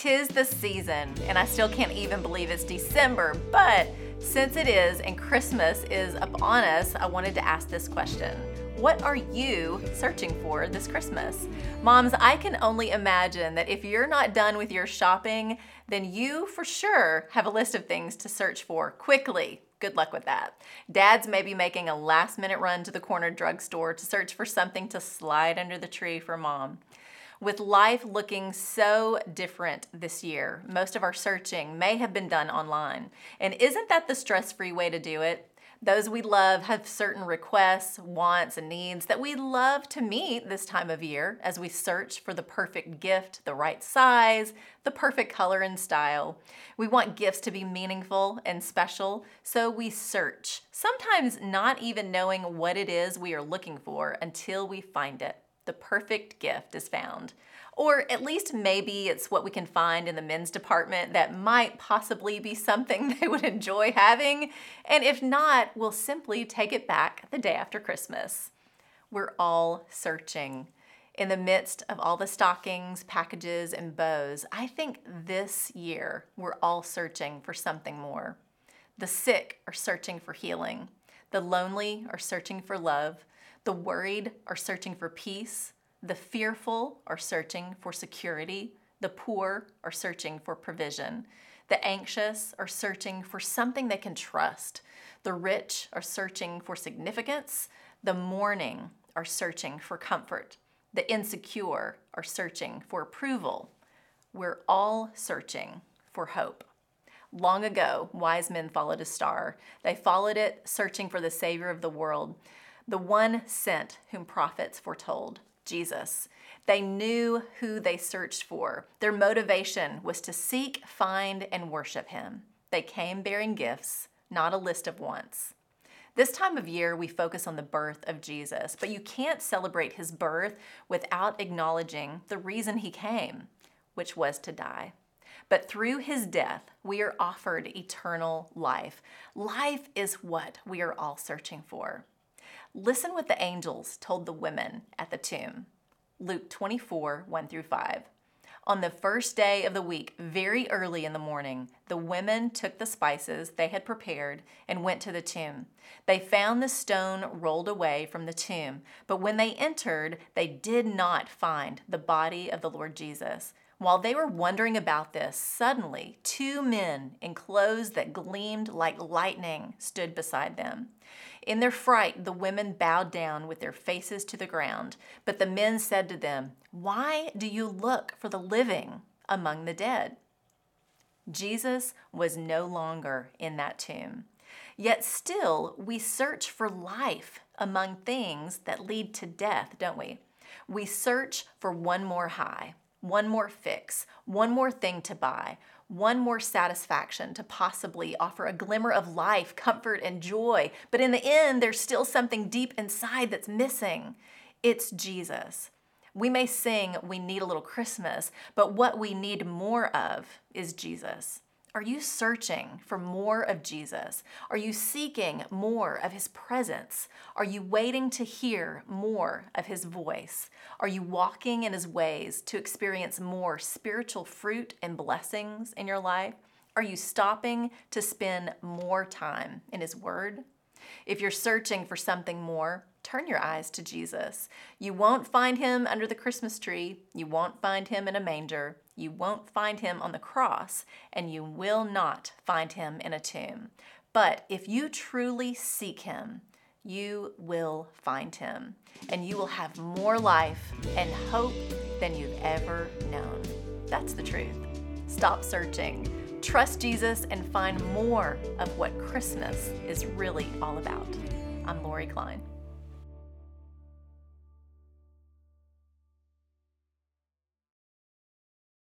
'Tis the season, and I still can't even believe it's December, but since it is and Christmas is upon us, I wanted to ask this question. What are you searching for this Christmas? Moms, I can only imagine that if you're not done with your shopping, then you for sure have a list of things to search for quickly. Good luck with that. Dads may be making a last-minute run to the corner drugstore to search for something to slide under the tree for mom. With life looking so different this year, most of our searching may have been done online. And isn't that the stress-free way to do it? Those we love have certain requests, wants, and needs that we love to meet this time of year as we search for the perfect gift, the right size, the perfect color and style. We want gifts to be meaningful and special, so we search, sometimes not even knowing what it is we are looking for until we find it. The perfect gift is found. Or at least maybe it's what we can find in the men's department that might possibly be something they would enjoy having, and if not, we'll simply take it back the day after Christmas. We're all searching. In the midst of all the stockings, packages, and bows, I think this year we're all searching for something more. The sick are searching for healing. The lonely are searching for love. The worried are searching for peace. The fearful are searching for security. The poor are searching for provision. The anxious are searching for something they can trust. The rich are searching for significance. The mourning are searching for comfort. The insecure are searching for approval. We're all searching for hope. Long ago, wise men followed a star. They followed it, searching for the Savior of the world, the one sent whom prophets foretold, Jesus. They knew who they searched for. Their motivation was to seek, find, and worship him. They came bearing gifts, not a list of wants. This time of year, we focus on the birth of Jesus, but you can't celebrate his birth without acknowledging the reason he came, which was to die. But through his death, we are offered eternal life. Life is what we are all searching for. Listen what the angels told the women at the tomb. Luke 24, 1-5. On the first day of the week, very early in the morning, the women took the spices they had prepared and went to the tomb. They found the stone rolled away from the tomb, but when they entered, they did not find the body of the Lord Jesus. While they were wondering about this, suddenly 2 men in clothes that gleamed like lightning stood beside them. In their fright, the women bowed down with their faces to the ground, but the men said to them, "Why do you look for the living among the dead?" Jesus was no longer in that tomb. Yet still, we search for life among things that lead to death, don't we? We search for one more high, one more fix, one more thing to buy, one more satisfaction to possibly offer a glimmer of life, comfort, and joy. But in the end, there's still something deep inside that's missing. It's Jesus. We may sing, "We need a little Christmas," but what we need more of is Jesus. Are you searching for more of Jesus? Are you seeking more of his presence? Are you waiting to hear more of his voice? Are you walking in his ways to experience more spiritual fruit and blessings in your life? Are you stopping to spend more time in his word? If you're searching for something more, turn your eyes to Jesus. You won't find him under the Christmas tree. You won't find him in a manger. You won't find him on the cross, and you will not find him in a tomb. But if you truly seek him, you will find him, and you will have more life and hope than you've ever known. That's the truth. Stop searching. Trust Jesus and find more of what Christmas is really all about. I'm Lori Klein.